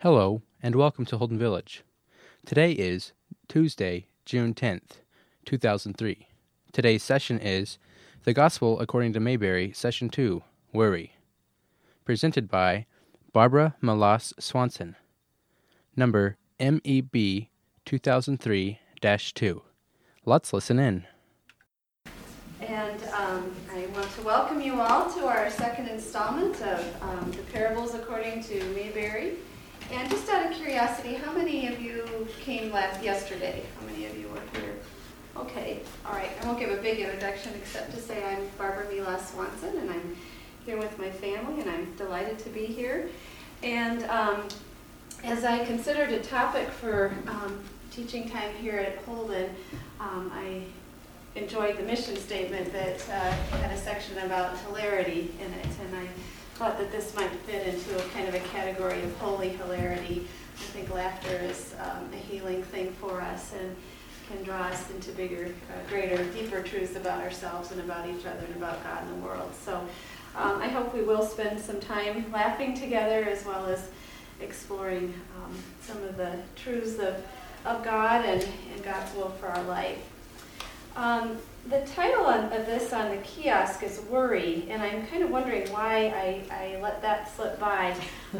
Hello, and welcome to Holden Village. Today is Tuesday, June 10th, 2003. Today's session is The Gospel According to Mayberry, Session 2, Worry. Presented by Barbara Malas Swanson. Number MEB 2003-2. Let's listen in. And I want to welcome you all to our second installment of the Parables According to Mayberry. And just out of curiosity, how many of you came yesterday? How many of you were here? Okay, all right. I won't give a big introduction except to say I'm Barbara Milas Swanson, and I'm here with my family, and I'm delighted to be here. And as I considered a topic for teaching time here at Holden, I enjoyed the mission statement that had a section about hilarity in it, and I thought that this might fit into a kind of a category of holy hilarity. I think laughter is a healing thing for us and can draw us into bigger, greater, deeper truths about ourselves and about each other and about God and the world. So I hope we will spend some time laughing together as well as exploring some of the truths of God and God's will for our life. The title of this on the kiosk is Worry, and I'm kind of wondering why I let that slip by.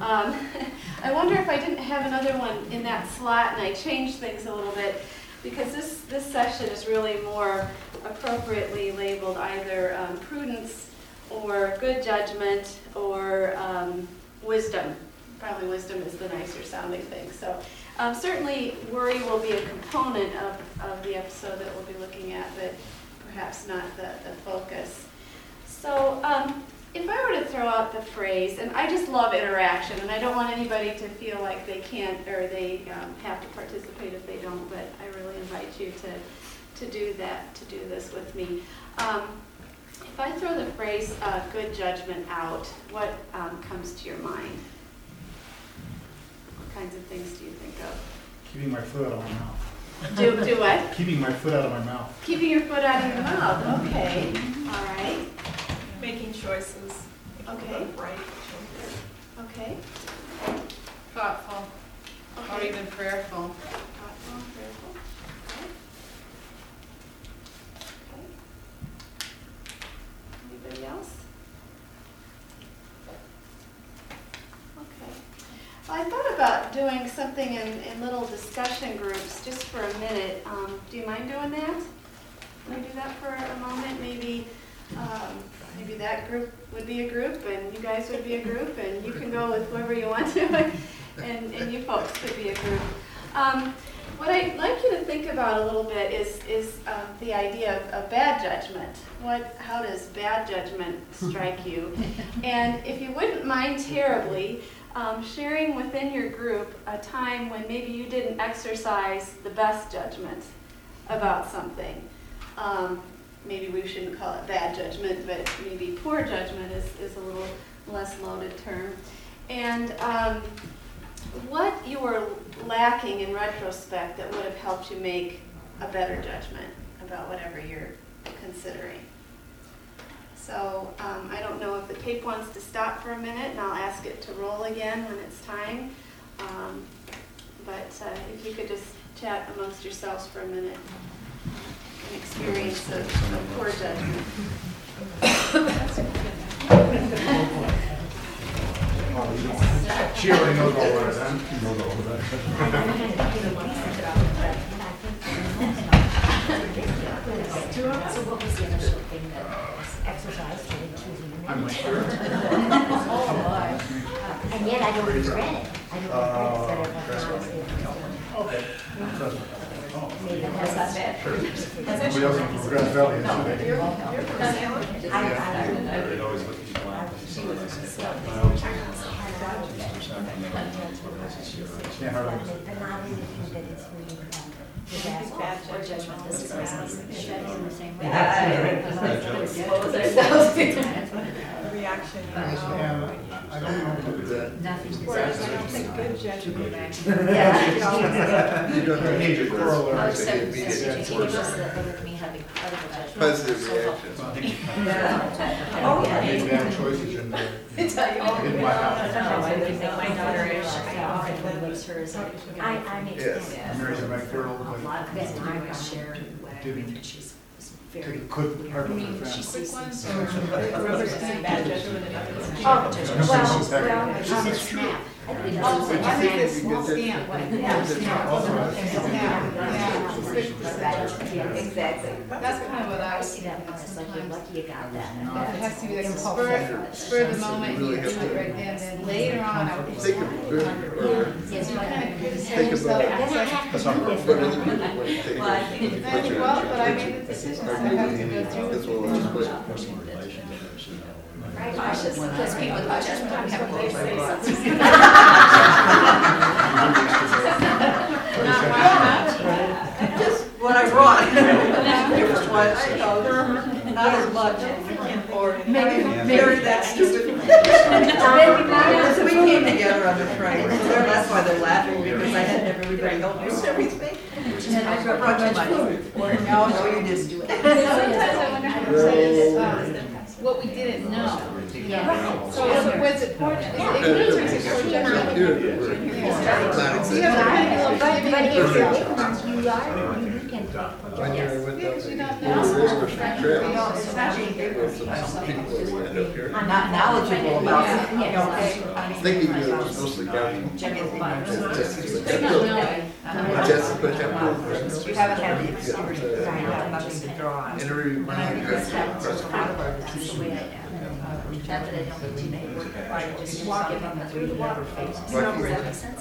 I wonder if I didn't have another one in that slot and I changed things a little bit, because this session is really more appropriately labeled either prudence or good judgment or wisdom. Probably wisdom is the nicer sounding thing. So certainly worry will be a component of the episode that we'll be looking at, but perhaps not the focus. So if I were to throw out the phrase, and I just love interaction, and I don't want anybody to feel like they can't or they have to participate if they don't, but I really invite you to do that, to do this with me. If I throw the phrase good judgment out, what comes to your mind? What kinds of things do you think of? Keeping my foot out of my mouth. Do what? Keeping my foot out of my mouth. Keeping your foot out of your mouth. Okay. All right. Making choices. Okay. Right. Okay. Thoughtful. Okay. Or even prayerful. Thoughtful, prayerful. Okay. Anybody else? Okay. Well, I thought about doing something in little discussion groups just for a minute. Do you mind doing that? Can we do that for a moment? Maybe that group would be a group, and you guys would be a group, and you can go with whoever you want to, and you folks could be a group. What I'd like you to think about a little bit is the idea of bad judgment. How does bad judgment strike you? And if you wouldn't mind terribly, sharing within your group a time when maybe you didn't exercise the best judgment about something. Maybe we shouldn't call it bad judgment, but maybe poor judgment is a little less loaded term. And what you were lacking in retrospect that would have helped you make a better judgment about whatever you're considering. So I don't know if the tape wants to stop for a minute, and I'll ask it to roll again when it's time. But if you could just chat amongst yourselves for a minute. An experience of poor judgment. She already knows all about it, huh? She knows all about it. So what was the initial thing that was exercised in choosing? I'm sure. And yet I don't regret it. I don't regret that I Okay. maybe that's not bad. Somebody else in Grass Valley is today. I always look at you blind. Can't hardly. but not anything that is really disaster or judgment. This is in the same way. Reaction. And I don't know. Nothing. Whereas I don't think good judgment. You got the major corollary. Except you gave us the other me having credible judgment. Positive So helpful. reaction. Oh, I made yeah. bad choices in my house. No, I didn't think my daughter is. was hers. I make Yes. sense. Mary A McDonald. lot of this time I share whatever, and she's very. Take a quick part of the She family. sees Quick things. ones or rubber stamp bad judgment and others? Oh, well, on the snap. I think Oh, it's I think this small stamp, like, yeah, snap. Yeah, exactly. That's kind of what I I was see that one, it's like, you're lucky you got that. It has to be like a spur of the moment, you do it right then, then later on, I would Take a kind good, Yes, of criticize Think yourself. about It's like, that's not what other people would take. well, but I made the decision, so I have to go through That's with what it. we're Cautious, because people with cautious don't have to say something. Just what I brought. It was what I thought, not as much, or maybe that's stupid. So we came together on the train, so that's why they're laughing, because I had everybody help me with everything. And I brought too much food. No, you just do it. Sometimes I wonder how to say what we didn't know. So was it poor, is it ignorance or is it poor judgment? So you have to kind of But give if it you're yourself. ignorant, you can. When you're with Because you don't the know. river trip, It's not being there were some people that stand up here. Not knowledgeable about it. Thinking it was mostly down. Jessica Temple. You haven't had the experience, you have nothing to draw on. And everybody got That's the way I am. Not that I don't believe it. I just walk it on through the water face. Does that make sense?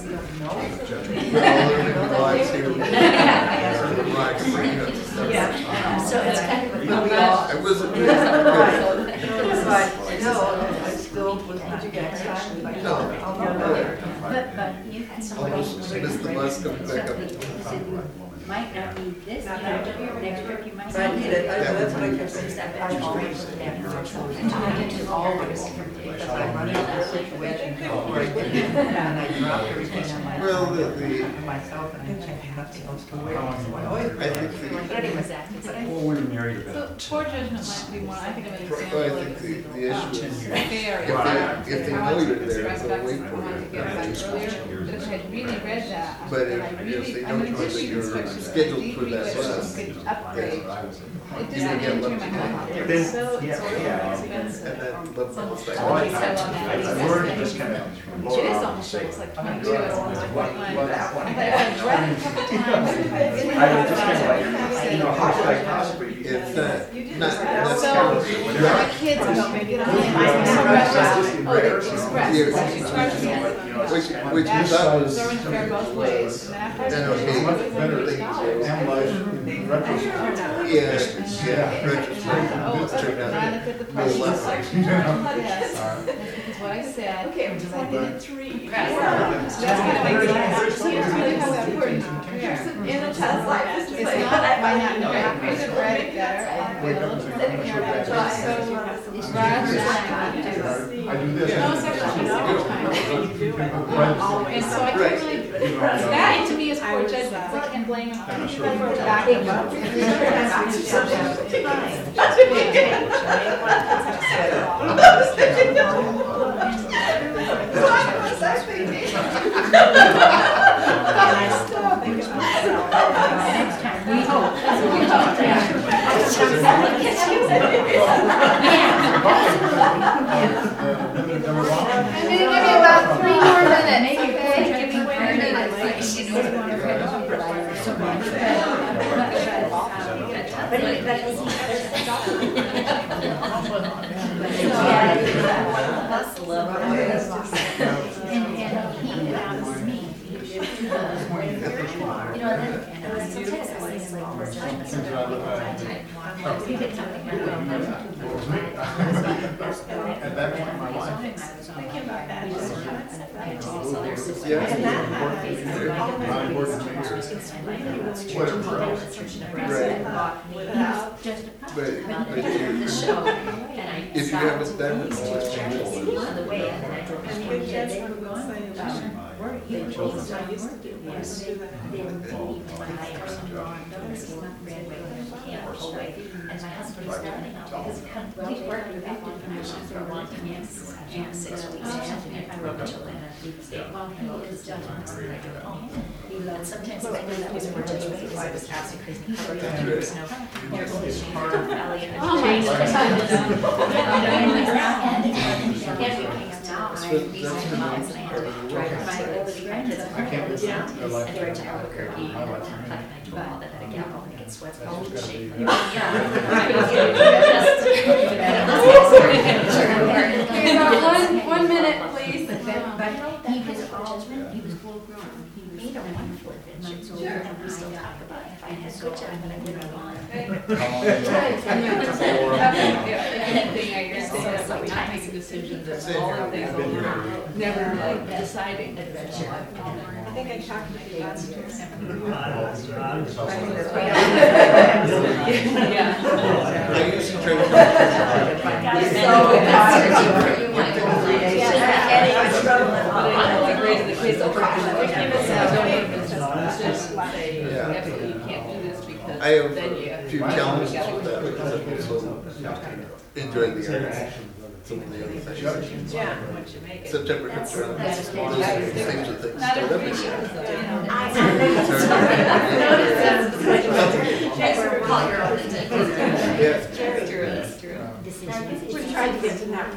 So it's kind of. I wasn't. But no, I still was not next time. But you had somebody. Almost missed the bus coming back up. Might not need this, next trip you might. But I did it, that's what I kept saying. That I'm always talking to always, because I run into a situation where I get it, and I drop everything on my, Well, myself, and I have nothing else to wear. So I always I think But anyways, that. Well, when you're married So poor judgment might be one, I think of an Well, example I of. think the issue is, Fair. if they know you're there, Express they'll back wait to for wanted to you. get back earlier, but if I had really read that, But then I if they really, I'm don't gonna know give that you you're instructions. scheduled for that Deeply, bus, which could upgrade. It just You didn't get enter my lucky. head. Then- So it's and expensive. then let them So back. I learned just kind of. It is almost like it's like 22, it's almost like 1 line. I thought if I read it a couple times, if I really thought about it, It's not So, necessarily. my kids don't make it on, oh, they express, Yeah. she charged me, Which you thought was, throwing fair both ways. And after I then started okay, doing it, better $100. things. Yeah, retrospect, Oh, this turned and I out looked at the to be price. a lot Yes, because what I said. Okay, because I did it 3. So that's kind of like, so here's really how that works. In a child's life, it's not by not knowing, I could have read it better and build, so rather than. I do this. No, it's actually not time. And so I can't really, that to me is poor judgment, so I can't blame him for backing up. Next time, we hope. That's what we I'm gonna give you about 3 more minutes, okay? Give me 3 minutes. At that point, my wife. Whatever else. Right. But if you haven't done it, it's always changeable. On the way, and then I drove. And good judgment going, children. Yes. Then maybe when I have some grandbabies, can't pull away. And my husband is stepping out because he's worked with active permissions for a long time. Yes. 6 weeks. And I wrote children and he wrote his judgments and I don't know. And sometimes I know that was more judgment because I was absolutely crazy. There was no air conditioning or valley and change. And every case now, I reset them out and I had to drive my kids and drive to Albuquerque and do all that again. I'll make it sweat. Oh, shit. One minute, please. But he was judgment. He was full grown. He made a wonderful adventure. So we still talk about it. If I had a good job, but I would have gone. Not making decisions and all the things over, never like deciding. I think I talked to you last year. Yeah. I used to try I have a few challenges with that because I've also enjoyed the arts. Some of the other things. September comes around. Those things are things start up again. We tried to get to that.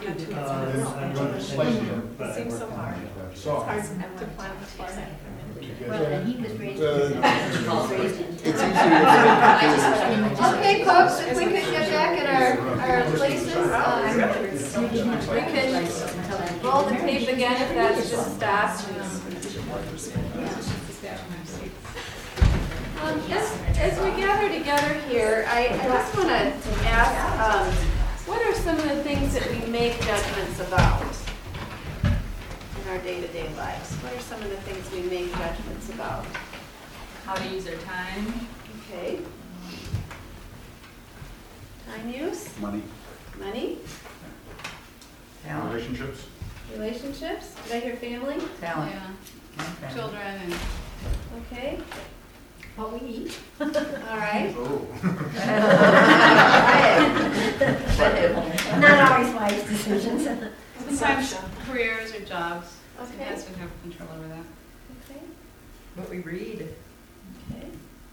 It seems so hard. It's hard to plan for. Well, and he was raised. It's Okay, folks, if we could get back in our places, we can roll the tape again if that's just stopped. As we gather together here, I just want to ask, what are some of the things that we make judgments about in our day-to-day lives? What are some of the things we make judgments about? How to use their time. Okay. Time use? Money. Money? Relationships. Relationships? Did I hear family? Talent. Yeah. Children and. Okay. What we eat. All right. Oh. Not always wise decisions. Sometimes careers or jobs. Okay. Yes, we have control over that. Okay. What we read. Okay.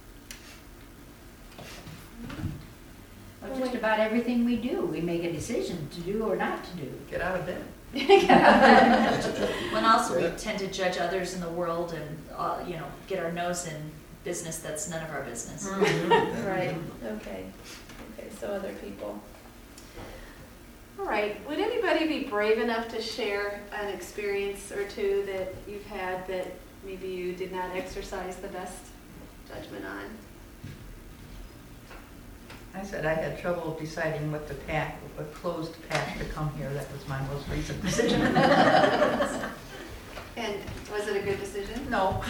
Well, just about everything we do, we make a decision to do or not to do. Get out of bed. Yeah. When also we tend to judge others in the world and, get our nose in business that's none of our business. Right. Okay. Okay. So other people. All right. Would anybody be brave enough to share an experience or two that you've had that maybe you did not exercise the best judgment on? I said I had trouble deciding what closed path to come here. That was my most recent decision. And was it a good decision? No.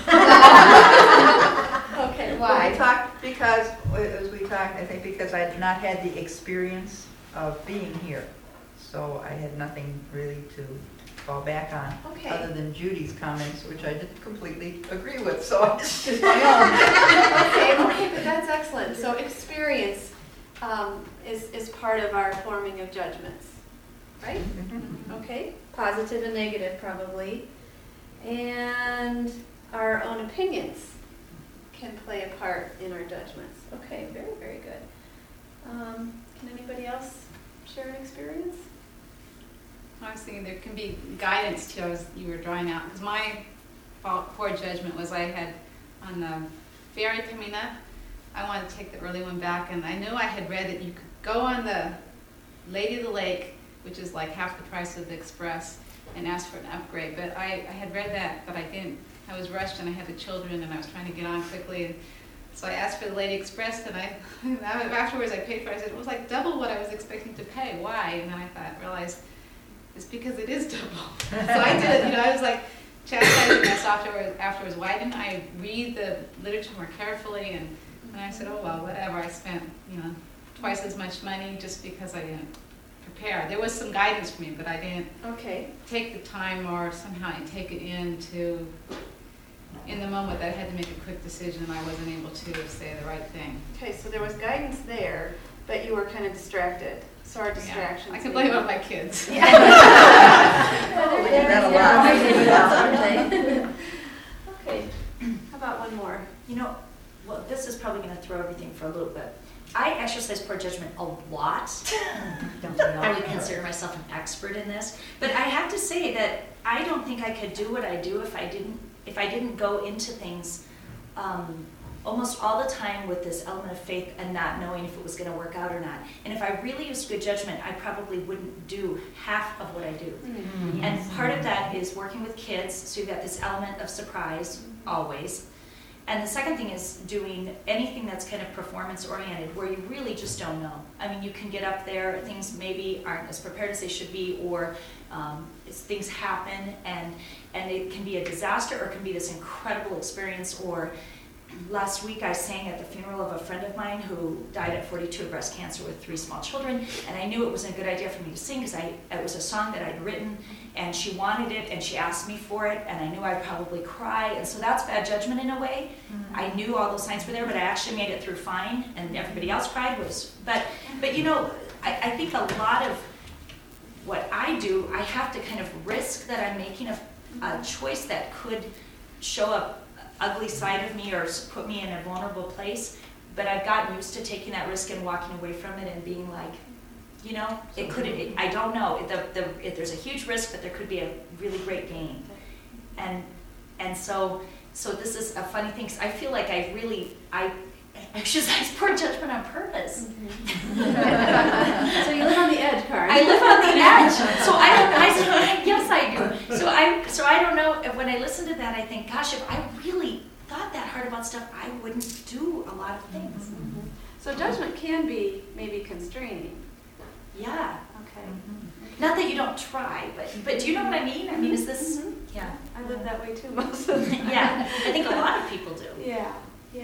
Okay. Well, Why? we talked because, as we talked, I think because I had not had the experience of being here. So I had nothing really to fall back on, Okay. other than Judy's comments, which I didn't completely agree with, so it's just my own. Okay, but that's excellent. So experience is part of our forming of judgments, right? Okay, positive and negative probably. And our own opinions can play a part in our judgments. Okay, very, very good. Can anybody else share an experience? I was thinking there can be guidance too, as you were drawing out, because my poor judgment was I had, on the ferry coming up, I wanted to take the early one back, and I knew I had read that you could go on the Lady of the Lake, which is like half the price of the Express, and ask for an upgrade. But I had read that, but I didn't. I was rushed, and I had the children, and I was trying to get on quickly. And so I asked for the Lady Express, and afterwards I paid for it. I said, it was like double what I was expecting to pay. Why? And then I realized, it's because it is double. So I did, I was like chastising myself afterwards. Why didn't I read the literature more carefully? And I said, oh, well, whatever. I spent, twice as much money just because I didn't prepare. There was some guidance for me, but I didn't Okay. take the time or somehow take it in to in the moment that I had to make a quick decision, I wasn't able to say the right thing. Okay, so there was guidance there, but you were kind of distracted. So our distractions. I can blame it on my kids. That a lot. Okay, how about one more? You know, well, this is probably going to throw everything for a little bit. I exercise poor judgment a lot. I would consider myself an expert in this, but I have to say that I don't think I could do what I do if I didn't go into things almost all the time with this element of faith and not knowing if it was going to work out or not. And if I really used good judgment, I probably wouldn't do half of what I do. Mm-hmm. And part of that is working with kids, so you've got this element of surprise always. And the second thing is doing anything that's kind of performance-oriented, where you really just don't know. I mean, you can get up there, things maybe aren't as prepared as they should be, or things happen, and it can be a disaster, or it can be this incredible experience. Or last week I sang at the funeral of a friend of mine who died at 42 of breast cancer with 3 small children, and I knew it wasn't a good idea for me to sing because it was a song that I'd written, and she wanted it, and she asked me for it, and I knew I'd probably cry, and so that's bad judgment in a way. Mm-hmm. I knew all those signs were there, but I actually made it through fine, and everybody else cried. But you know, I think a lot of what I do, I have to kind of risk that I'm making a choice that could show up ugly side of me or put me in a vulnerable place, but I've gotten used to taking that risk and walking away from it and being like, you know, I don't know. If there's a huge risk, but there could be a really great gain. And so this is a funny thing, because I feel like I exercise poor judgment on purpose. Mm-hmm. So you live on the edge, Karen. I live on the edge. Yes, I do. So I don't know, when I listen to that, I think, gosh, if I really thought that hard about stuff, I wouldn't do a lot of things. Mm-hmm. So judgment can be maybe constraining. Yeah. Okay. Mm-hmm. Not that you don't try, but do you know what I mean? I mean, is this? Mm-hmm. Yeah. I live that way too most of the time. Yeah. I think a lot of people do. Yeah.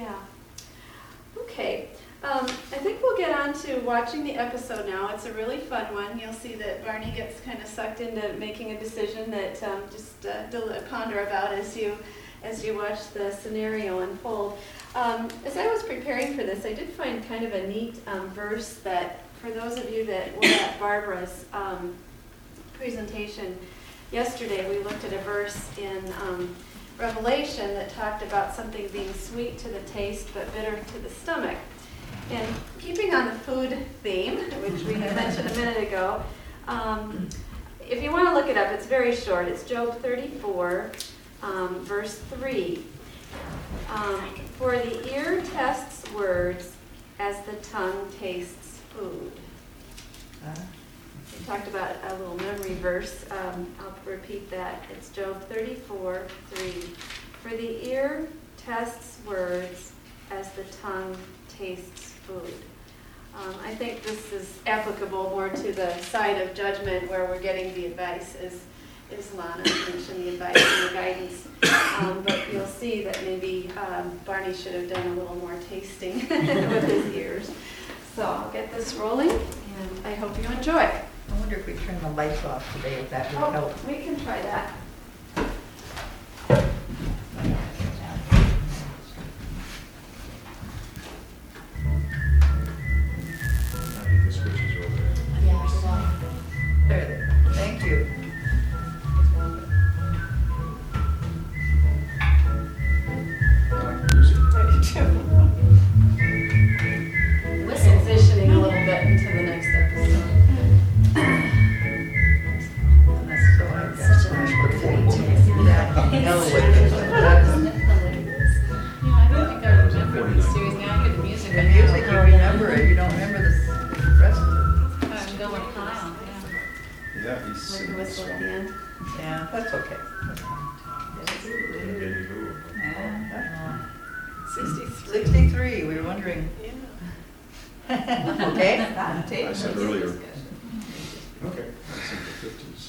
Okay. I think we'll get on to watching the episode now. It's a really fun one. You'll see that Barney gets kind of sucked into making a decision that just ponder about as you watch the scenario unfold. As I was preparing for this, I did find kind of a neat verse that, for those of you that were at Barbara's presentation yesterday, we looked at a verse in Revelation that talked about something being sweet to the taste but bitter to the stomach. And keeping on the food theme, which we had mentioned a minute ago, if you want to look it up, it's very short. It's Job 34, verse 3. For the ear tests words as the tongue tastes food. We talked about a little memory verse. I'll repeat that. It's Job 34, 3. For the ear tests words as the tongue tastes food. I think this is applicable more to the side of judgment where we're getting the advice, as Lana mentioned, the advice and the guidance. But you'll see that maybe Barney should have done a little more tasting with his ears. So I'll get this rolling, and I hope you enjoy. I wonder if we turn the lights off today, if that would help. We can try that. There. Thank you. Transitioning a little bit into the next episode. Such a nice word. I don't think I remember these series. Now I hear the music. The music, you remember it. You don't remember the rest of it. I'm going Kyle. Yeah, he's Like a whistle at the end. Yeah, that's okay. 63, we were wondering. Okay? I said earlier. Okay, that's in the 50s.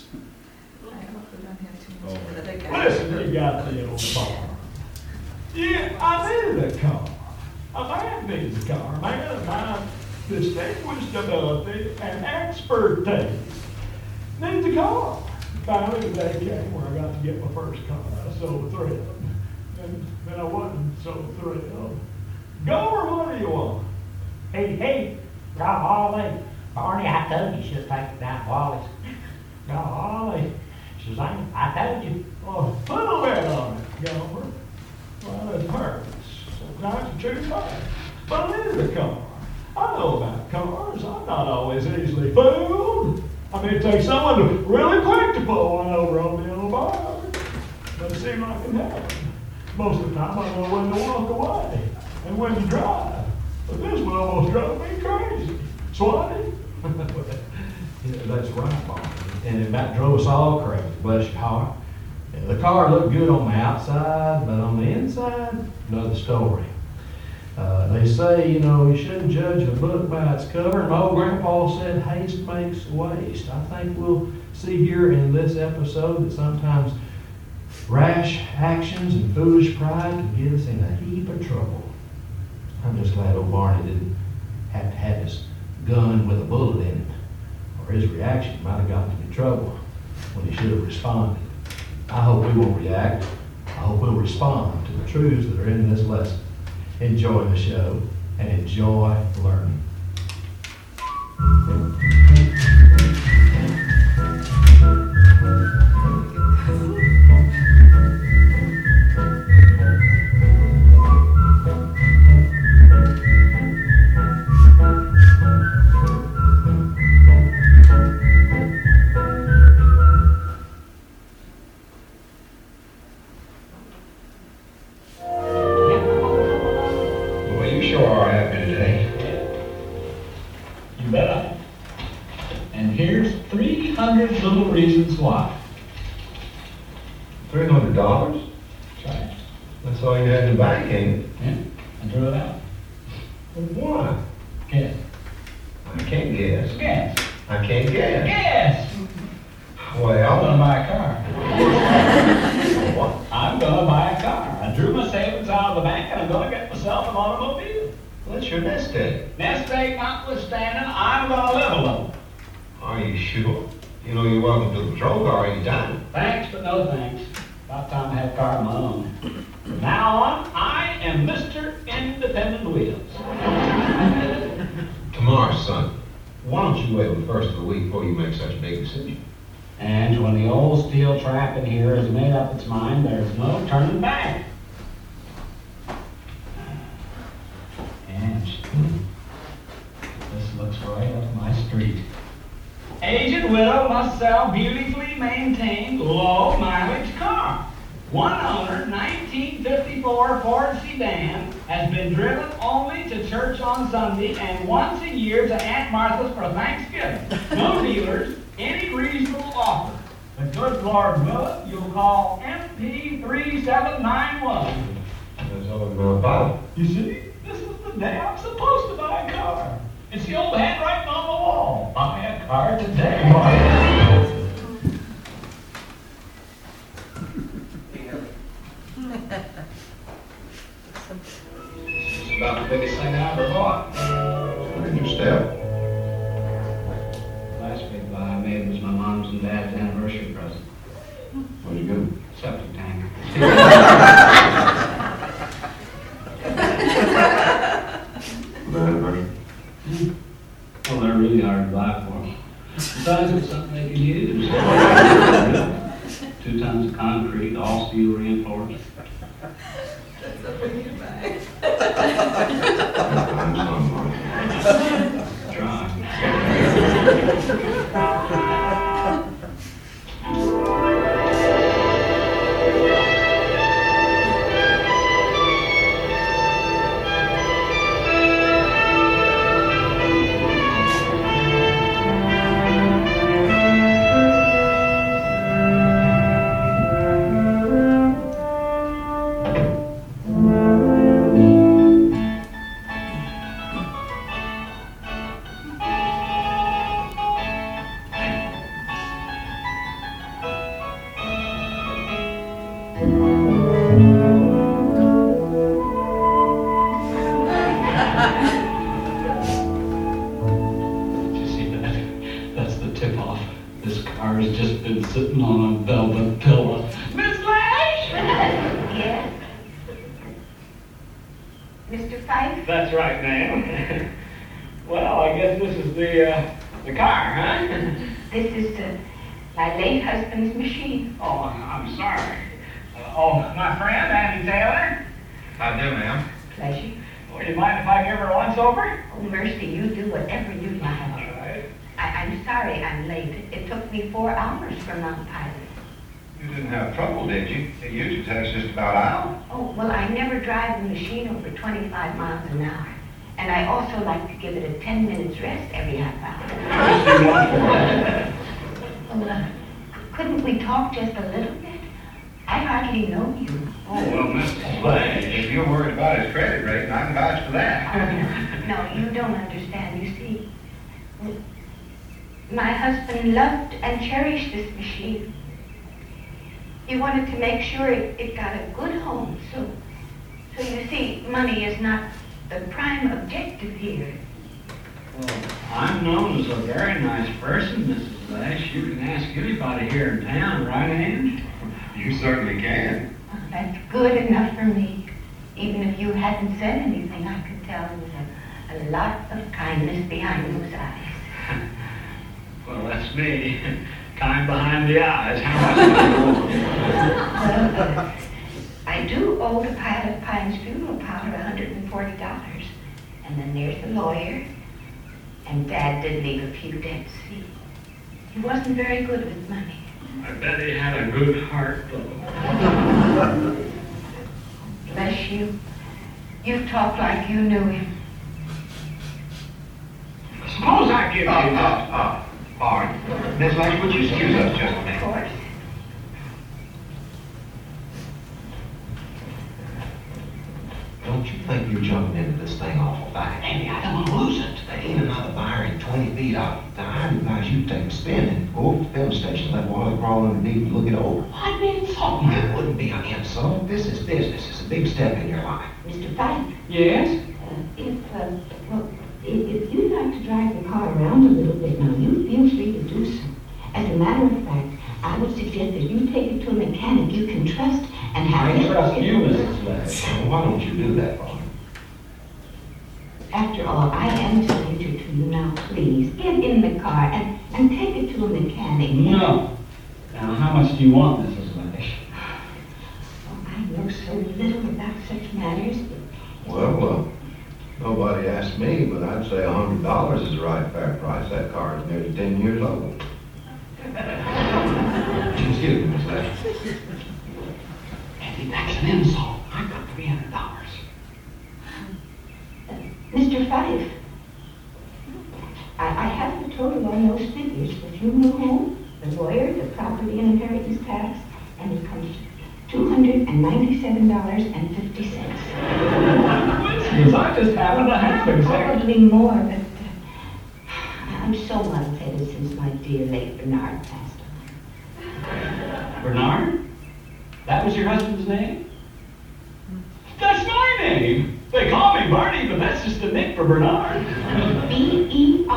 Listen, you got the old car. Yeah, I needed a car. A man needs a car. A man of my distinguished ability and expertise needs a car. Finally, the day came where I got to get my first car. I sold 3 of them. And then I wasn't so thrilled. Gomer, what do you want? Hey, golly, Barney, I told you she'll take it down Wallace. Golly, Suzanne, I told you. Oh, put a lid on it, Gomer. Well, it hurts. Sometimes it's too fast. But it is a car. I know about cars. I'm not always easily fooled. I mean, it takes someone really quick to pull one over on the yellow bar. Doesn't seem like it happens. Most of the time, I know when to walk away and when to drive. But this one almost drove me crazy. Swatty? Yeah, that's right, Bob. And it about drove us all crazy, bless your heart. The car looked good on the outside, but on the inside, another story. They say, you know, you shouldn't judge a book by its cover. And my old grandpa said, haste makes waste. I think we'll see here in this episode that sometimes rash actions and foolish pride can get us in a heap of trouble. I'm just glad old Barney didn't have to have his gun with a bullet in it, or his reaction might have gotten him in trouble when he should have responded. I hope we won't react. I hope we'll respond to the truths that are in this lesson. Enjoy the show and enjoy learning. Why? $300? That's right. That's all you had in the bank, ain't it? Yeah, I drew it out. Well, why? Guess. I can't guess. Guess. I can't guess. Guess. Well, I'm gonna buy a car. What? I'm gonna buy a car. I drew my savings out of the bank and I'm gonna get myself an automobile. Well, that's your nest egg. Nest egg notwithstanding, I'm gonna live alone. Are you sure? You know you're welcome to the patrol car anytime. Thanks, but no thanks. About time I had a car of my own. From now on, I am Mr. Independent Wheels. Tomorrow, son, why don't you wait till the first of the week before you make such a big decision? And when the old steel trap in here has made up its mind, there's no turning back. And this looks right up my street. Aged widow must sell beautifully maintained, low-mileage car. One owner, 1954 Ford sedan, has been driven only to church on Sunday and once a year to Aunt Martha's for Thanksgiving. No dealers, any reasonable offer. The good Lord will it, you'll call MP 3791. That's all about Bob. You see, this is the day I'm supposed to buy a car. It's the old handwriting on the wall. Buy a car today. It's about the biggest thing I ever bought. Where did you step? Last big buy I made was my mom's and dad's anniversary present. Where'd you go? Septic tank. The anniversary? Well, they're really hard to buy for them. Besides, it's something they can use. 2 tons of concrete, all steel reinforced. That's a big bag. Mr. Fife? That's right, ma'am. Well, I guess this is the car, huh? This is my late husband's machine. Oh, I'm sorry. My friend, Andy Taylor? I do, ma'am. Pleasure. Would you mind if I give her a once-over? Oh, mercy, you do whatever you like. All right. I'm sorry I'm late. It took me 4 hours from Mount Pilot. You didn't have trouble, did you? It usually takes just about an hour. Oh, well, I never drive the machine over 25 miles an hour. And I also like to give it a 10 minutes rest every half hour. Well, couldn't we talk just a little bit? I hardly know you. Oh, well, Mr. Slade, if you're worried about his credit rating, I can vouch for that. No, you don't understand. You see, my husband loved and cherished this machine. He wanted to make sure it got a good home. So you see, money is not the prime objective here. Well, I'm known as a very nice person, Mrs. Lash. You can ask anybody here in town, right, Ange? You certainly can. Well, that's good enough for me. Even if you hadn't said anything, I could tell there was a lot of kindness behind those eyes. Well, that's me. Kind behind the eyes. How much? Well, I do owe the Pilot Pines funeral parlor $140. And then there's the lawyer. And Dad did leave a few debts. He wasn't very good with money. I bet he had a good heart, though. Bless you. You talk like you knew him. Suppose I give you Pardon. Miss Lash, would you excuse us just a minute? Of course. Don't you think you're jumping into this thing awful fast? Andy, I don't want to lose it. There ain't another buyer in 20 feet out. Now, I'd advise you to take a spin and go over to the filling station, let Wally crawl underneath and look it over. I'd be insulting. It wouldn't be an insult. This is business. It's a big step in your life. Mr. Fife? Yes? If you'd like to drive the car around a little bit now, you feel free to do so. As a matter of fact, I would suggest that you take it to a mechanic you can trust and have I it. trust you, Mrs. Lash. Why don't you do that for me? After all, I am a stranger to you now. Please, get in the car and take it to a mechanic. No. Now, how much do you want, Mrs. Lash? Oh, I know so little about such matters. Well, nobody asked me, but I'd say $100 is the right fair price. That car is nearly 10 years old. Excuse me, Miss Lash. Andy, that's an insult. I've got $300. Mr. Fife, I have the total on those figures. The funeral home, the lawyer, the property and inheritance tax, and it comes to $297.50. I just happen to have exactly. Probably more, but I'm so muddle-headed since my dear late Bernard passed away. Bernard? That was your husband's name? That's my name. They call me Barney, but that's just a nick for Bernard. Bernard?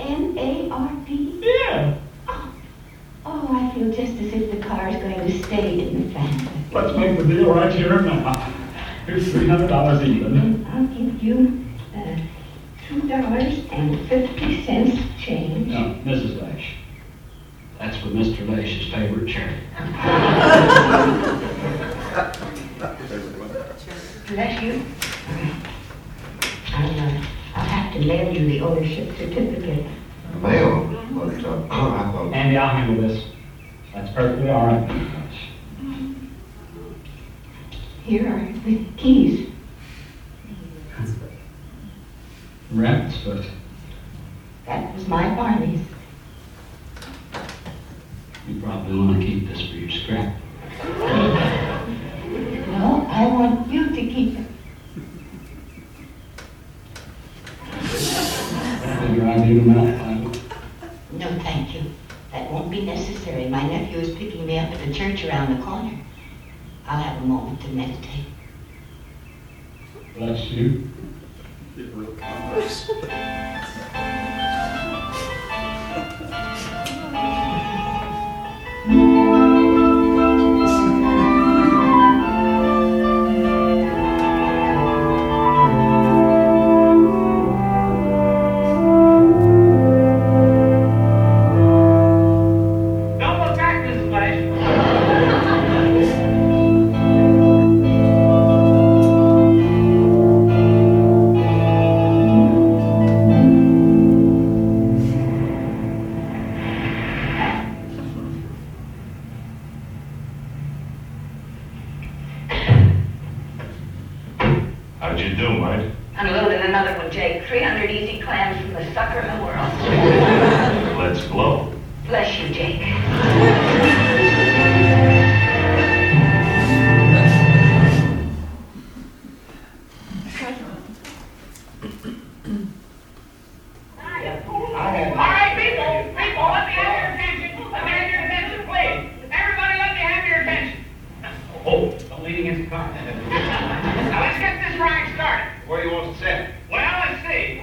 Yeah. Oh, I feel just as if the car is going to stay in the family. Let's make the deal right here and now. Here's $300 even. And I'll give you $2.50 change. No, Mrs. Lash. That's for Mr. Lash's favorite charity. Bless you. I'll have to mail you the ownership certificate. Mail? But, I thought... Andy, I'll handle this. That's perfectly all right, Mrs. Lash. Here are the keys. Rats, but... That was my Barney's. You probably want to keep this for your scrap. No, I want you to keep it. Figure I need them out. No, thank you. That won't be necessary. My nephew is picking me up at the church around the corner. I'll have a moment to meditate. Bless you. How'd you do, mate? Unloading another one, Jake. 300 easy clams from the sucker in the world. Let's blow. Bless you, Jake. All right, people, let me have your attention. Let me have your attention, please. Everybody, let me have your attention. Oh, don't lean against the car. Now, let's get this ride started. Where do you want to set? Well, let's see.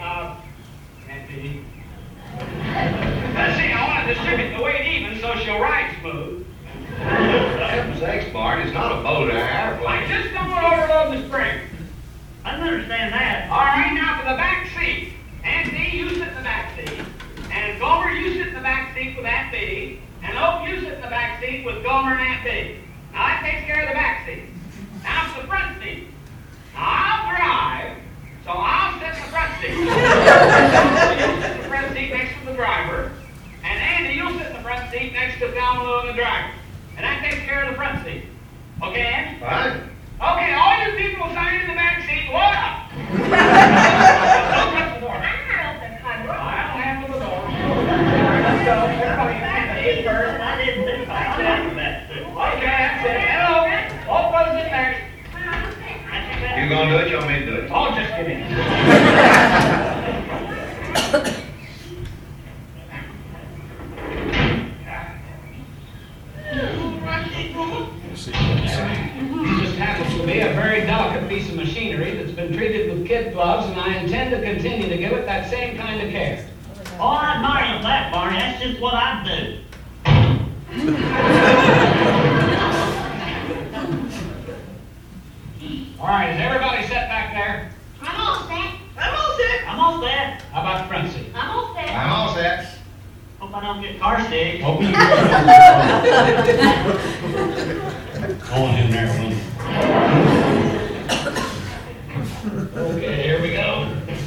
Let's see, I want to distribute the weight even so she'll ride smooth. For heaven's sakes, Bart, it's not a boat or an airplane. I just don't want to overload the spring. I don't understand that. All right, now for the back seat. Anthony, you sit in the back seat. And Gomer, you sit in the back seat with Aunt B. And Oak, you sit in the back seat with Gomer and Aunt B. Now that takes care of the back seat. Now for the front seat. Now I'll drive, so I'll sit in the front seat. You'll sit in the front seat next to the driver. And Andy, you'll sit in the front seat next to Domino and the driver. And that takes care of the front seat. Okay, Andy? Fine. Okay, all you people sign in the back seat, load up. Don't touch the door. I'll handle the door. Let's go. Everybody first. I didn't think I could handle that. Okay, that's it. Hello. All brothers in there. You gonna do it? You want me to do it? Oh, just kidding. This just happens to be a very delicate piece of machinery that's been treated with kid gloves, and I intend to continue to give it that same kind of care. Oh, I admire that, Barney. That's just what I'd do. All right, is everybody set back there? I'm all set. I'm all set. I'm all set. How about the front seat? I'm all set. I'm all set. Hope I don't get car sick. Hope you Go on in there, son. Okay, here we go.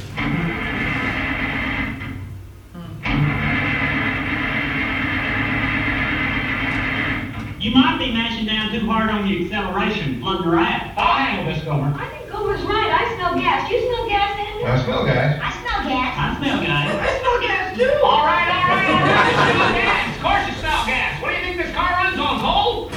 You might be mashing down too hard on the acceleration, flooding her out. I'll handle this, Gomer. I think Gomer's right. I smell gas. You smell gas, Andy? I smell gas. I smell gas. I smell gas. I smell gas, too. All right. You smell gas. Of course you smell gas. What do you think this car runs on, coal?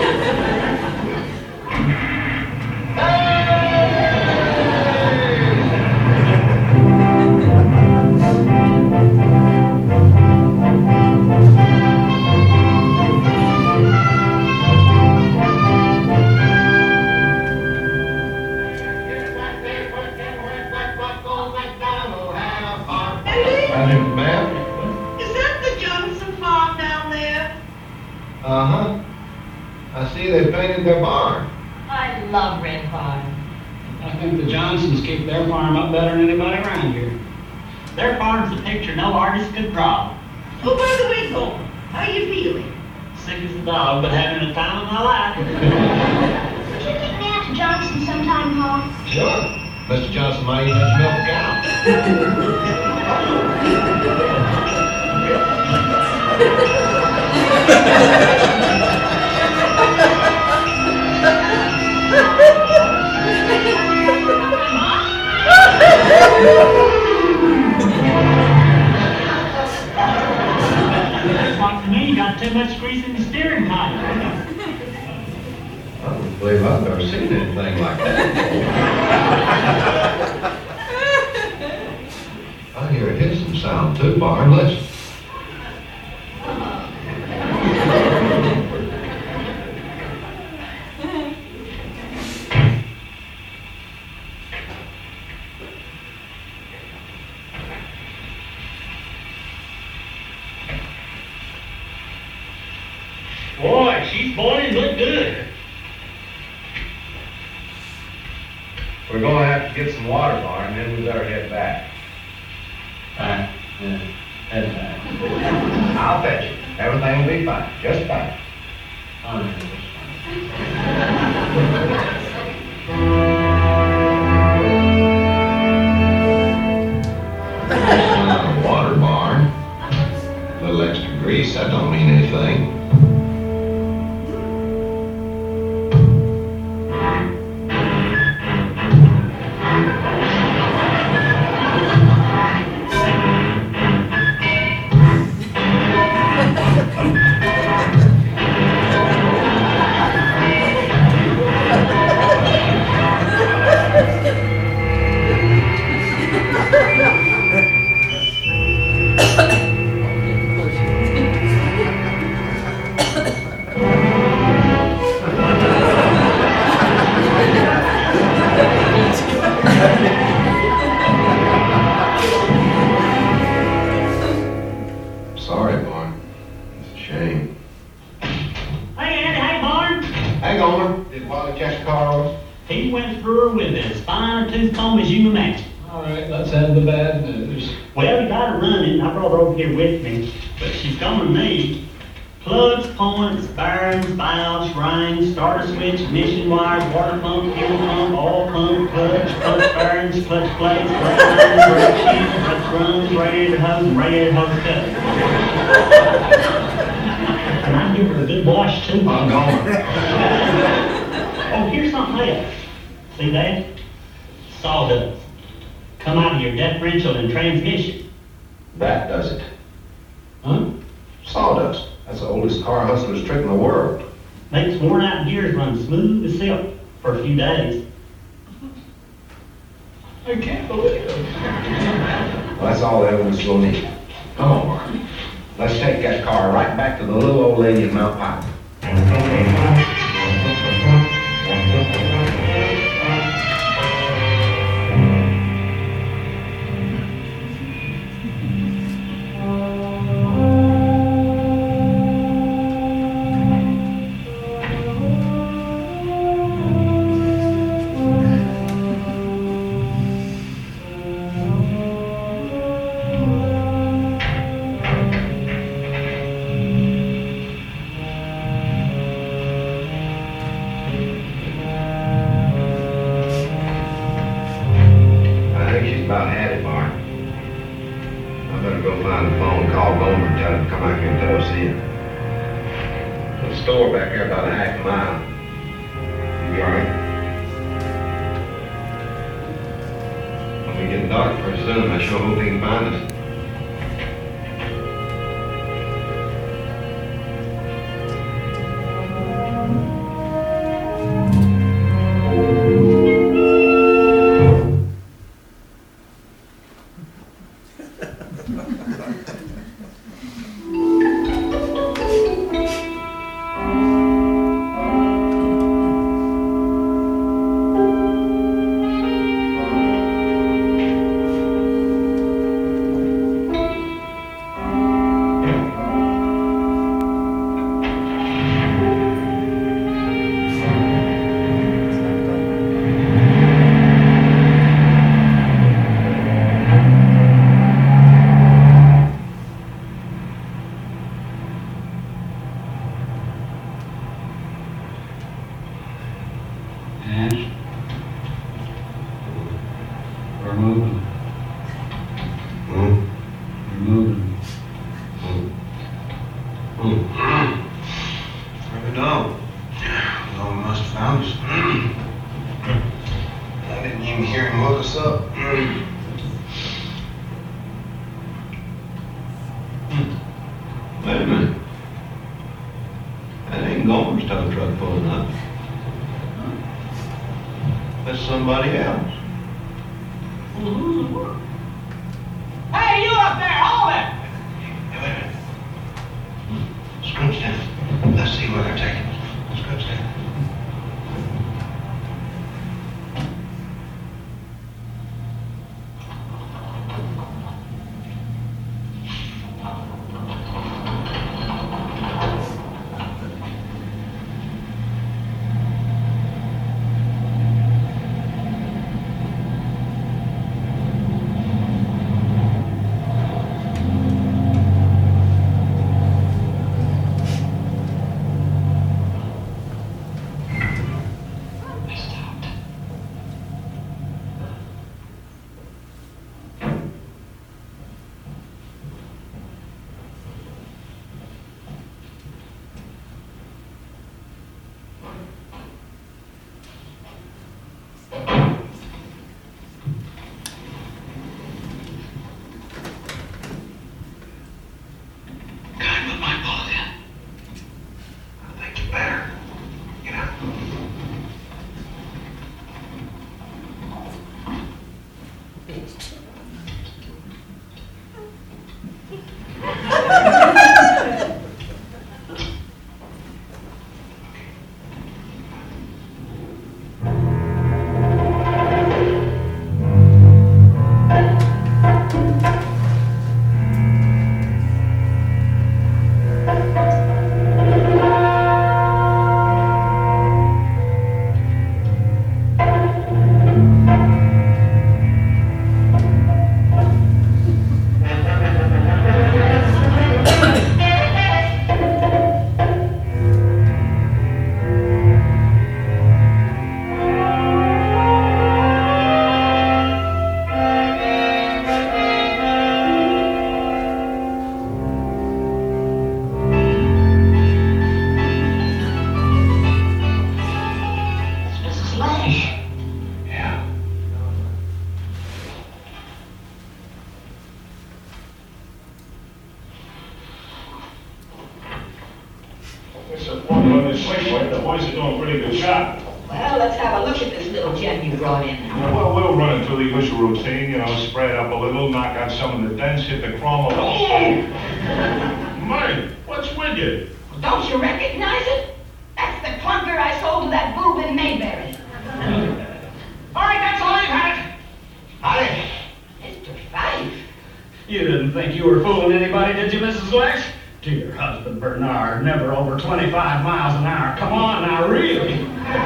Ma'am? Is that the Johnson farm down there? Uh-huh. I see they painted their barn. I love Red Farm. I think the Johnsons keep their farm up better than anybody around here. Their farm's a picture no artist could draw. Oh, by the way, Gomer, how you feeling? Sick as a dog, but having the time of my life. Would you take me out to Johnson sometime, Paul? Sure. Mr. Johnson might even let you milk a cow. Like to me, you got too much grease in the steering pipe. I don't believe I've never seen anything like that. I hear a hissing sound too, Barn. Listen. Boy, she's boiling, look good. We're going to have to get some water, Barn, and then we better head back. Fine. Yeah, head back. I'll fetch you. Everything will be fine. Just fine. Water, Barn. A little extra grease, that don't mean anything. He went through her with as fine a tooth comb as you imagine. All right, let's have the bad news. Well, we got her running. I brought her over here with me, but she's gonna need plugs, points, bearings, valves, rings, starter switch, ignition wires, water pump, fuel pump, oil pump, clutch bearings, clutch plates, brake lines, brake shoes, clutch drums, radiator hose, and radiator hose cup. And I give her a good wash too. I'm going. Oh, here's something else. See that? Sawdust. Come out of your differential and transmission. That does it. Huh? Sawdust. That's the oldest car hustler's trick in the world. Makes worn out gears run smooth as silk for a few days. I can't believe it. Well, that's all the evidence we'll need. Come on, Mark. Let's take that car right back to the little old lady in Mount Piper. About had it, Mark. I better go find the phone, call Gomer, and tell him to come out here and tow us in. There's a store back here about a half a mile. You be all right? When we get dark pretty soon, I sure hope he can find us. Wait a minute. That ain't Gomer's tow truck pulling up. That's somebody else. Hey, you up there, hold it! Hey, wait a minute. Scrunch down. Let's see where they're taking us. Scrunch down. Yeah. It's a formula in this Safeway. The boys are doing a pretty good job. Well, let's have a look at this little gem you brought in. Well, we'll run it through the usual routine, spread it up a little, knock out some of the dents, hit the chrome. Oh! Mike, what's with you? Don't you recognize it? That's the clunker I sold to that boob in Mayberry. All right, that's all I've had. Howdy. Mr. Fife. You didn't think you were fooling anybody, did you, Mrs. Lex? Dear husband Bernard, never over 25 miles an hour. Come on now, really.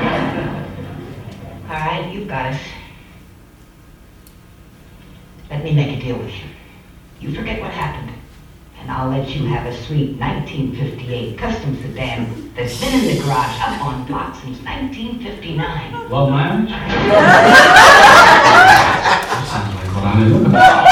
All right, you've got us. Let me make a deal with you. You forget what happened, and I'll let you have a sweet 1958 custom sedan that's been in the garage up on block since 1959. Well, ma'am? Sounds like what I'm looking for.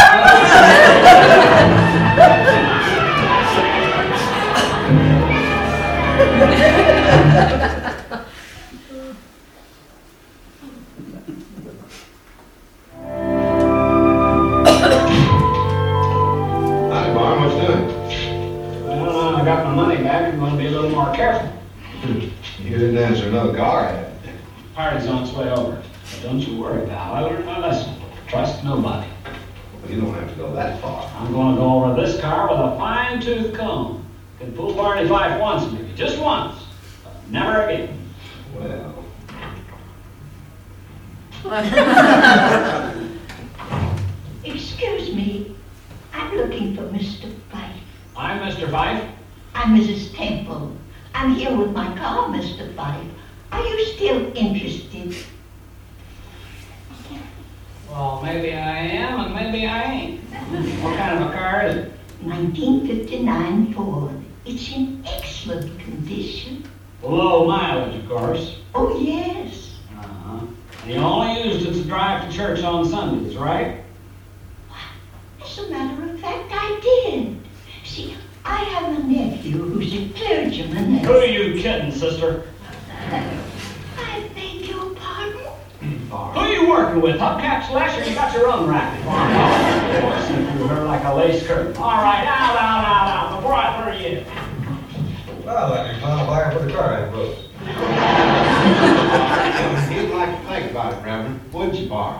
Hi, Barn, what you doing? Well, I got my money back. I'm going to be a little more careful. You didn't answer another car ad. Party's on its way over. But don't you worry, pal. I learned my lesson. Trust nobody. Well, you don't have to go that far. I'm going to go over this car with a fine-tooth comb. Can fool Barney Fife once, maybe. Just once. But never again. Well. Excuse me. I'm looking for Mr. Fife. I'm Mr. Fife. I'm Mrs. Temple. I'm here with my car, Mr. Fife. Are you still interested? Well, maybe I am and maybe I ain't. What kind of a car is it? 1959 Ford. It's in excellent condition. Low mileage, of course. Oh, yes. Uh-huh. And you only used it to drive to church on Sundays, right? As a matter of fact, I did. See, I have a nephew who's a clergyman. Who are you kidding, sister? I beg your pardon? Who are you working with? Hubcap Slasher? You got your own racket. Listen through her like a lace curtain. All right, out, before I throw you in. Well, that'd be fun buyer for the car, I suppose. You'd like to think about it, Reverend, wouldn't you, Barn?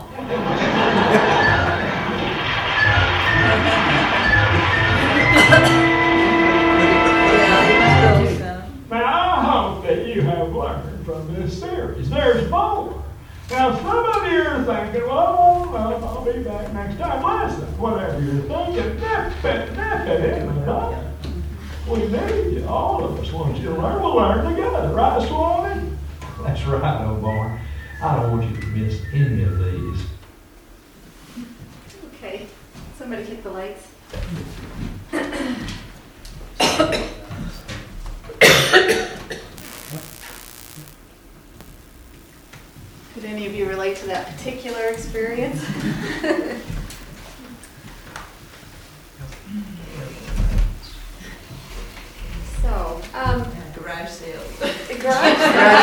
Now, I hope that you have learned from this series. There's more. Now, some of you are thinking, well, I'll be back next time. Listen, whatever you're thinking, nip it in there, huh? We need you. All of us want you to learn. We'll learn together, right, Swanee? That's right, old Barn. I don't want you to miss any of these. Okay, somebody hit the lights. Could any of you relate to that particular experience? So, garage sales. Garage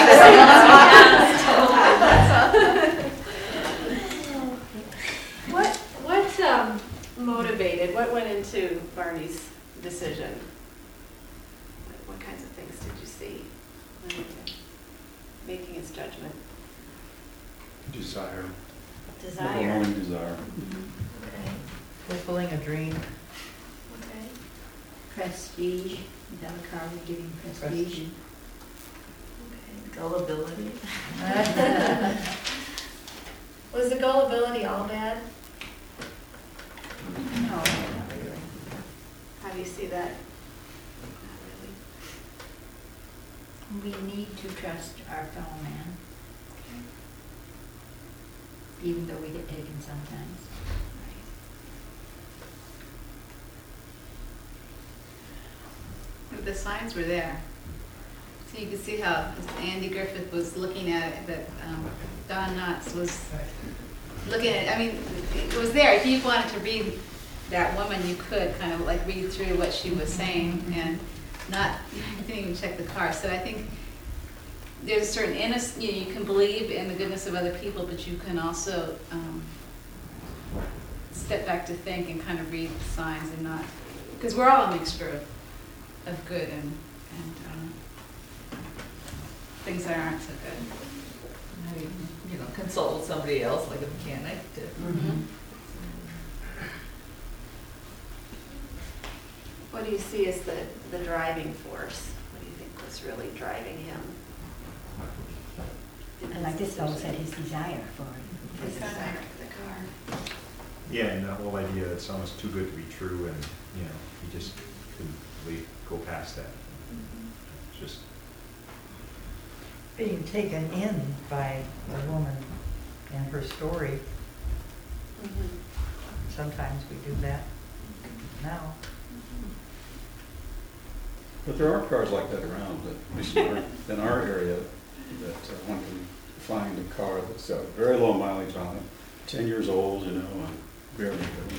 What motivated, what went into Barney's decision? What kinds of things did you see when he was making his judgment? Desire. Desire. Overwhelming desire. Okay. Fulfilling a dream. Okay. Prestige. That a car would give you prestige. Okay. Gullibility. Was the gullibility all bad? No, not really. How do you see that? Not really. We need to trust our fellow man. Even though we get taken sometimes. The signs were there. So you could see how Andy Griffith was looking at it, but Don Knotts was looking at it. I mean, it was there. If you wanted to read that woman, you could kind of like read through what she was saying and not, you didn't even check the car. So I think there's a certain innocence, you can believe in the goodness of other people, but you can also step back to think and kind of read the signs and not, because we're all a mixture of good and things that aren't so good. Maybe, consult with somebody else, like a mechanic. What do you see as the driving force? What do you think was really driving him? And like this fellow said, his desire for it. His desire for the car. Yeah, and the whole idea that it's almost too good to be true, and he just couldn't really go past that. It's just being taken in by a woman and her story. Sometimes we do that now. But there are cars like that around, at least in our area, that one can find a car that's got very low mileage on it, 10 years old, and barely good.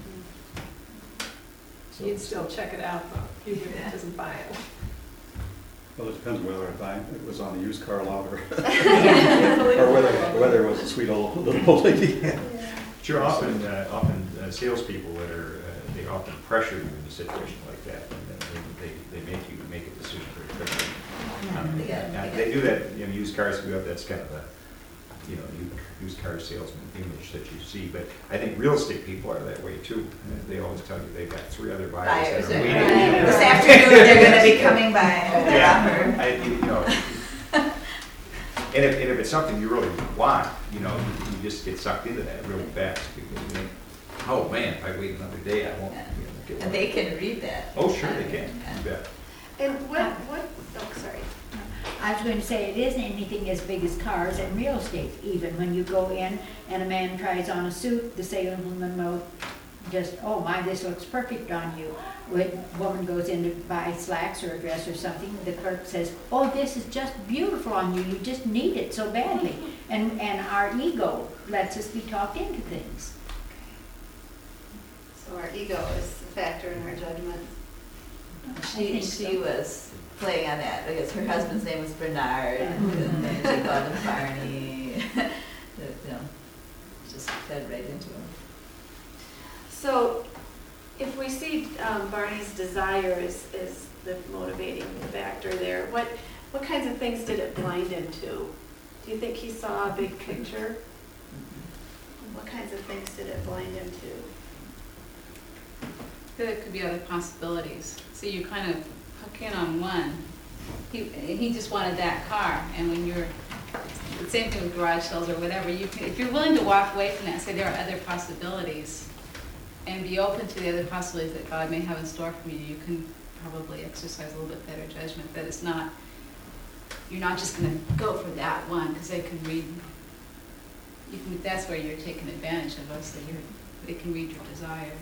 So You'd still check it out, though, even if it doesn't buy it. Well, it depends whether it was on a used car lot or whether it was a sweet little old lady. Sure, often salespeople they often pressure you in a situation like that, and then they make you make a decision very quickly. They do that in used cars. That's kind of a used car salesman image that you see. But I think real estate people are that way too. They always tell you they've got 3 other buyers that are waiting. This afternoon they're going to be coming by. And if it's something you really want, you just get sucked into that really fast because you think, oh man, if I wait another day, I won't get one. And they can read that. Oh, sure they can. You bet. And oh, sorry. I was going to say, it isn't anything as big as cars and real estate. Even when you go in and a man tries on a suit, the saleswoman will just, oh my, this looks perfect on you. When a woman goes in to buy slacks or a dress or something, the clerk says, oh, this is just beautiful on you. You just need it so badly. And our ego lets us be talked into things. So our ego is a factor in our judgment. She was playing on that because her husband's name was Bernard, and then she called him Barney. Just fed right into him. So, if we see Barney's desire is the motivating factor there, what kinds of things did it blind him to? Do you think he saw a big picture? What kinds of things did it blind him to? There could be other possibilities. So you kind of hook in on one. He just wanted that car, and when you're the same thing with garage sales or whatever, if you're willing to walk away from that, say there are other possibilities, and be open to the other possibilities that God may have in store for you, you can probably exercise a little bit better judgment. That it's not, you're not just going to go for that one because they can read. That's where you're taking advantage of us. That they can read your desire.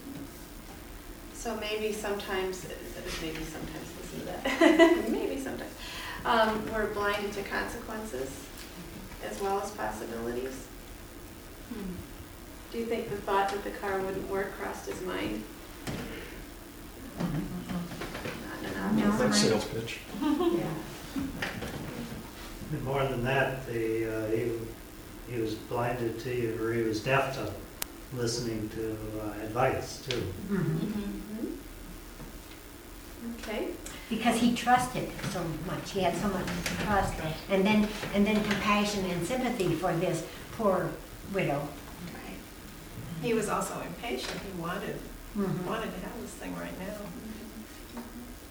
So maybe sometimes listen to that. Maybe sometimes we're blinded to consequences as well as possibilities. Do you think the thought that the car wouldn't work crossed his mind? Not an obvious sales pitch. Yeah. And more than that, he was blinded to, or he was deaf to listening to advice too. Okay. Because he trusted so much. He had so much trust, and then compassion and sympathy for this poor widow. Right. He was also impatient. He wanted to have this thing right now.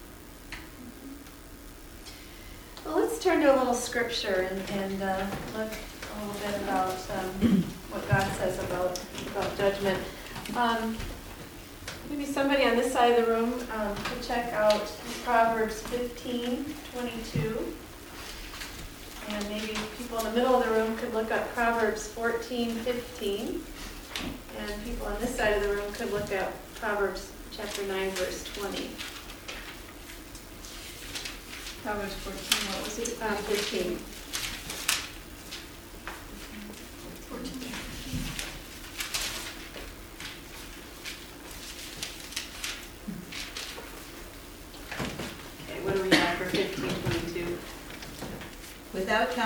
Well, let's turn to a little scripture and look a little bit about what God says about judgment. Maybe somebody on this side of the room could check out Proverbs 15:22. And maybe people in the middle of the room could look up Proverbs 14:15. And people on this side of the room could look at Proverbs chapter 9, verse 20. Proverbs 14, what was it? 15. 14. Okay, what do we have for 15:22?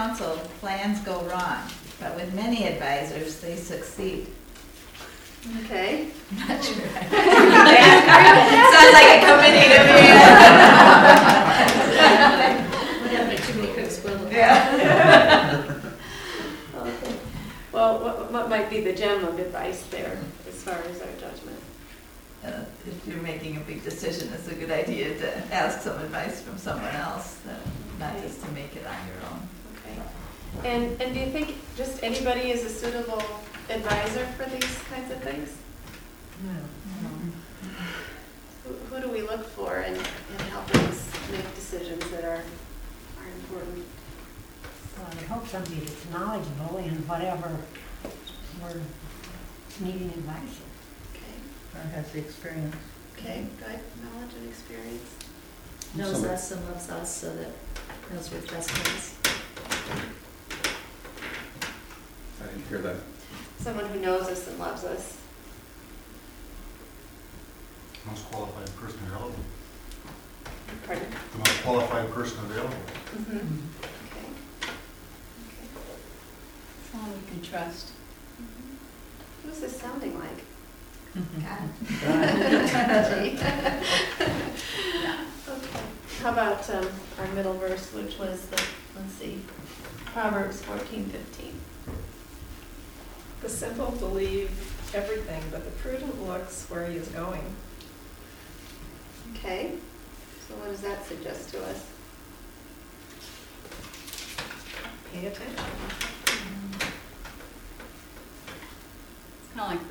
counsel, plans go wrong, but with many advisors, they succeed. Okay. Not sure. Sounds like a committee to me. What happened to too many cooks spoiled? Yeah. Okay. Well, what might be the gem of advice there as far as our judgment? If you're making a big decision, it's a good idea to ask some advice from someone else, not just to make it on your own. Okay. And do you think just anybody is a suitable advisor for these kinds of things? No. Who do we look for in helping us make decisions that are important? Well, I hope somebody that's knowledgeable in whatever we're needing advice in. Okay. Or has the experience. Okay, good. Knowledge and experience. Knows us and loves us, so that knows we're trusting us. I didn't hear that. Someone who knows us and loves us. Most qualified person available. Pardon? The most qualified person available. Mm-hmm. Okay. Someone we can trust. Who's this sounding like? God. Gee. Okay. How about our middle verse, which was let's see, Proverbs 14:15. The simple believe everything, but the prudent looks where he is going. Okay. So what does that suggest to us? Pay attention. It's kind of like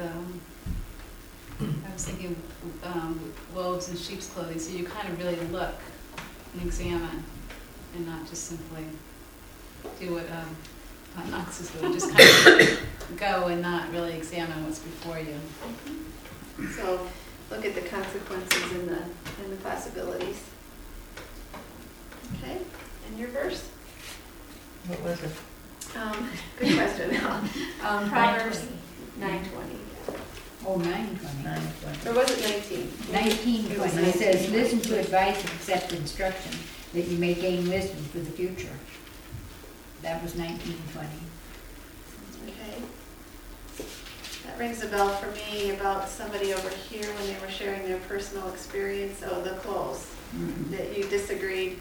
I was thinking wolves in sheep's clothing, so you kind of really look and examine and not just simply do what Knox is doing, just kind of go and not really examine what's before you. So look at the consequences and the possibilities. Okay, and your verse? What was it? Good question. Proverbs 9:20. Oh, 9:20. Or was it 19? 19:20. It says, listen to advice and accept instruction, that you may gain wisdom for the future. That was 19:20. Okay. That rings a bell for me about somebody over here when they were sharing their personal experience. Oh, the clothes that you disagreed.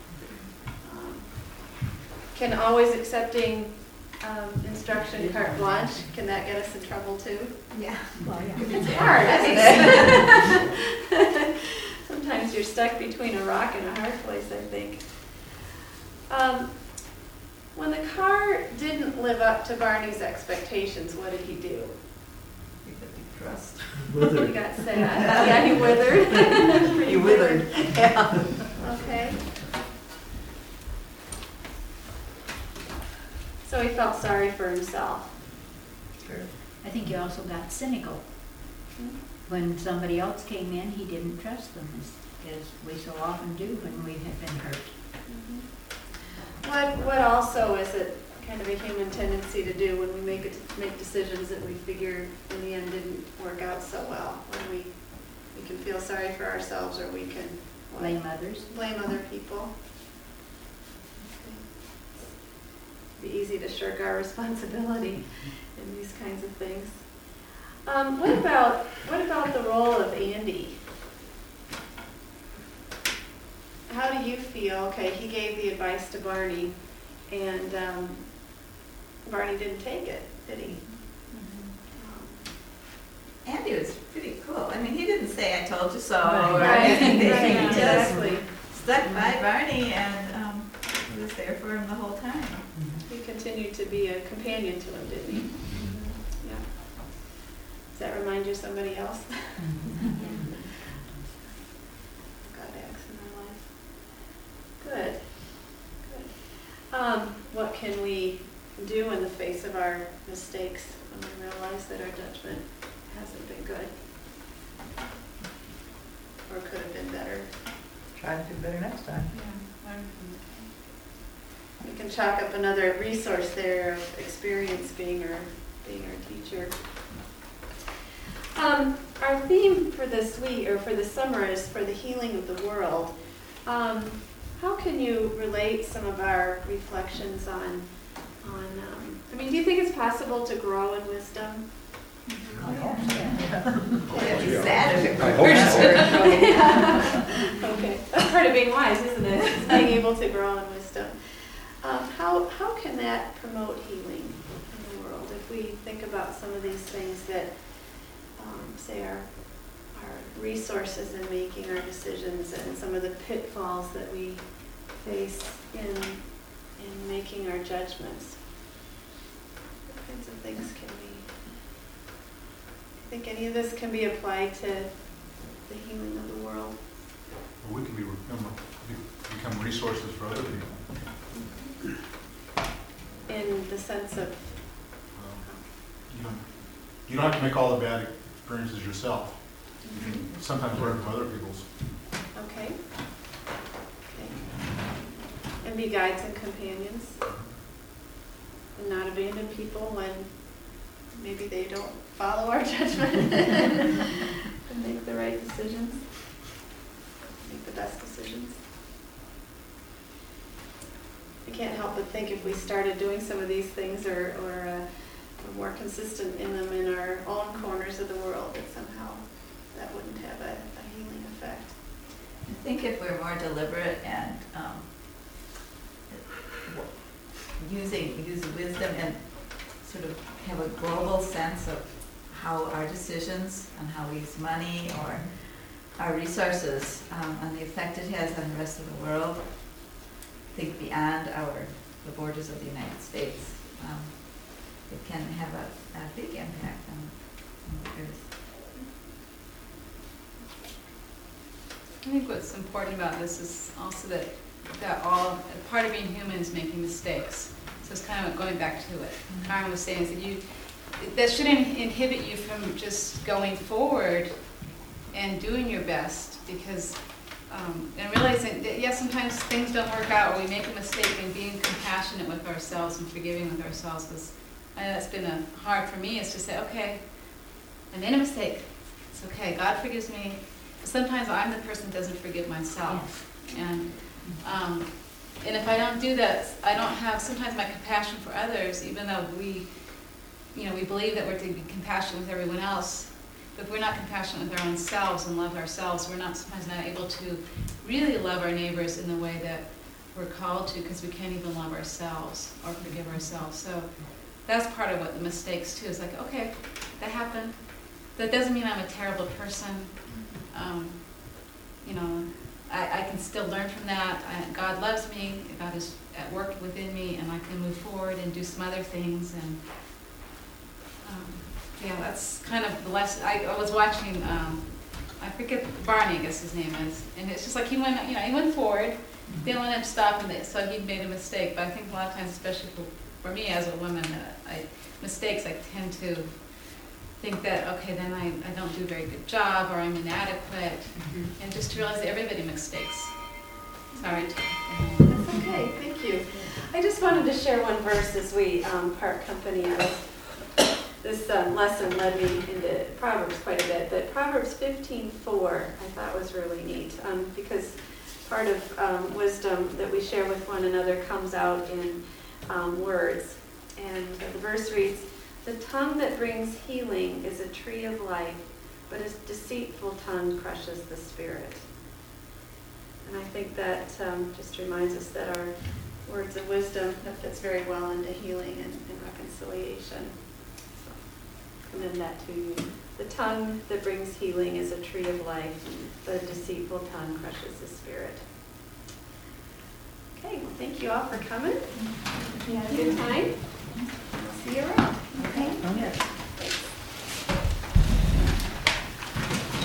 Can always accepting instruction carte blanche, can that get us in trouble too? Yeah. Well, yeah. It's hard, isn't it? Sometimes you're stuck between a rock and a hard place, I think. When the car didn't live up to Barney's expectations, what did he do? He could be trust. He got sad. Yeah, he withered. Pretty withered. Yeah. Okay. So he felt sorry for himself. Sure. I think he also got cynical. When somebody else came in, he didn't trust them, as we so often do when we have been hurt. What also is it kind of a human tendency to do when we make decisions that we figure in the end didn't work out so well? When we can feel sorry for ourselves, or we can blame others. Blame other people. It'd be easy to shirk our responsibility in these kinds of things. What about the role of Andy? How do you feel? Okay, he gave the advice to Barney, and Barney didn't take it, did he? Andy was pretty cool. I mean, he didn't say, I told you so. Right, He exactly. just stuck by Barney, and he was there for him the whole time. He continued to be a companion to him, didn't he? Yeah. Does that remind you of somebody else? God acts in our life. Good. What can we do in the face of our mistakes when we realize that our judgment hasn't been good? Or could have been better? Try to do better next time. Yeah. We can chalk up another resource there of experience being our teacher. Our theme for this week, or for the summer, is for the healing of the world. how can you relate some of our reflections on I mean, do you think it's possible to grow in wisdom? It'd be sad if it I were. hope Okay, that's part of being wise, isn't it? It's being able to grow in wisdom. How can that promote healing in the world? If we think about some of these things that, say, our resources in making our decisions and some of the pitfalls that we face in making our judgments. What kinds of things can we, I think any of this can be applied to the healing of the world? Well, we can become resources for other people. In the sense of, You don't have to make all the bad experiences yourself. You can sometimes learn from other people's. okay. And be guides and companions. And not abandon people when maybe they don't follow our judgment. And make the right decisions. Make the best decisions. I can't help but think if we started doing some of these things or were more consistent in them in our own corners of the world, that somehow that wouldn't have a healing effect. I think if we're more deliberate and use wisdom and sort of have a global sense of how our decisions on how we use money or our resources and the effect it has on the rest of the world, I think beyond the borders of the United States, it can have a big impact on the earth. I think what's important about this is also that all part of being human is making mistakes. So it's kind of going back to it. Karen was saying is that shouldn't inhibit you from just going forward and doing your best, because and realizing that yes, sometimes things don't work out or we make a mistake, and being compassionate with ourselves and forgiving with ourselves was, I know that's been hard for me, is to say, okay, I made a mistake. It's okay. God forgives me. Sometimes I'm the person that doesn't forgive myself. And if I don't do that, I don't have sometimes my compassion for others, even though we believe that we're to be compassionate with everyone else. But if we're not compassionate with our own selves and love ourselves, we're sometimes not able to really love our neighbors in the way that we're called to, because we can't even love ourselves or forgive ourselves. So that's part of what the mistakes too is like, okay, that happened. That doesn't mean I'm a terrible person. I can still learn from that. God loves me. God is at work within me, and I can move forward and do some other things. And that's kind of the lesson. I was watching. I forget Barney, I guess his name is, and it's just like he went forward. Didn't let him stop, so he made a mistake. But I think a lot of times, especially for me as a woman, mistakes I tend to think that, okay, then I don't do a very good job, or I'm inadequate, and just to realize that everybody makes mistakes. Sorry. That's okay, thank you. I just wanted to share one verse as we part company. This lesson led me into Proverbs quite a bit, but Proverbs 15:4 I thought was really neat, because part of wisdom that we share with one another comes out in words. And the verse reads, "The tongue that brings healing is a tree of life, but a deceitful tongue crushes the spirit." And I think that just reminds us that our words of wisdom, that fits very well into healing and reconciliation. So commend that to you. The tongue that brings healing is a tree of life, but a deceitful tongue crushes the spirit. Okay, well, thank you all for coming. You had a good time. See you around. Okay.